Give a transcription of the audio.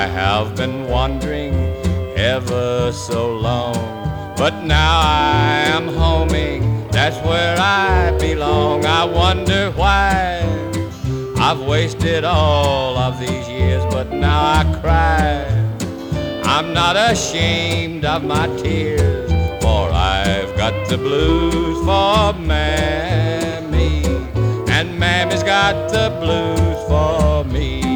have been wandering ever so long, but now I am homing, that's where I belong. I wonder why I've wasted all of these years, but now I cry. I'm not ashamed of my tears, for I've got the blues for Mammy, and Mammy's got the blues for me.